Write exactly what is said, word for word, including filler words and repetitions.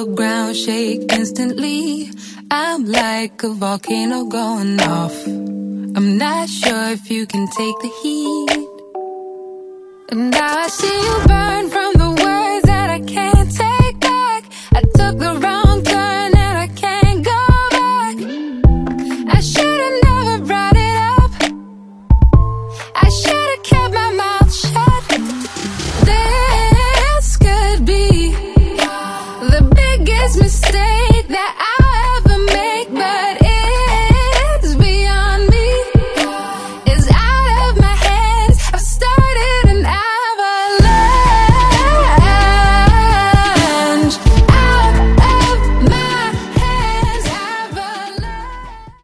the ground shake instantly. I'm like a volcano going off. I'm not sure if you can take the heat. And now I see you burn from